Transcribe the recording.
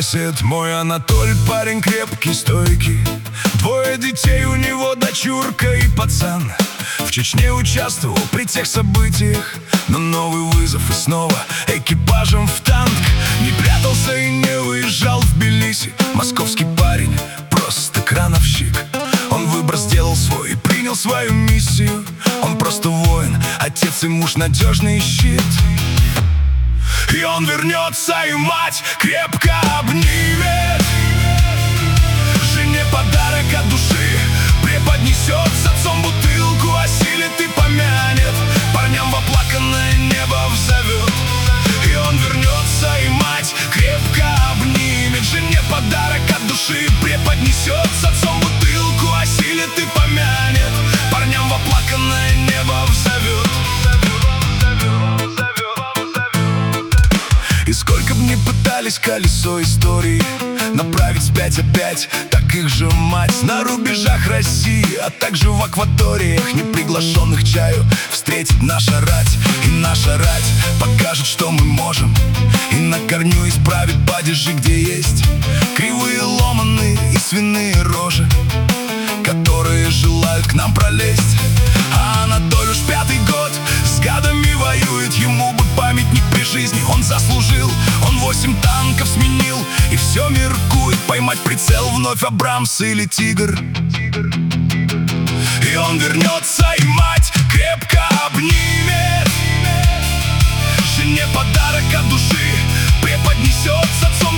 сосед мой Анатоль, парень крепкий, стойкий. 2 детей у него, дочурка и пацан. В Чечне участвовал при тех событиях, но новый вызов и снова экипажем в танк. Не прятался и не уезжал в Тбилиси. Московский парень, просто крановщик. Он выбор сделал свой и принял свою миссию. Он просто воин, отец и муж, надежный щит. И он вернется, и мать крепко обнимет. Жене подарок от души преподнесет, с отцом бутылку осилит и помянет. Парням в оплаканное небо взовет. И он вернется, и мать крепко обнимет. Жене подарок от души преподнесет, с отцом бутылку осилит и помянет. Парням в оплаканное небо взовет. И сколько б ни пытались колесо истории направить вспять опять, так их же мать на рубежах России, а также в акваториях неприглашенных чаю встретит наша рать. И наша рать покажет, что мы можем, и на корню исправит падежи, где есть кривые, ломаные и свиные рожи, которые желают к нам пролезть. А Анатоль уж 5-й год с гадами воюет, ему бы памятник при жизни он заслужил. Он 8 танков сменил и все меркует, поймать прицел вновь Абрамс или Тигр. И он вернется, и мать крепко обнимет. Жене подарок от души преподнесет, с отцом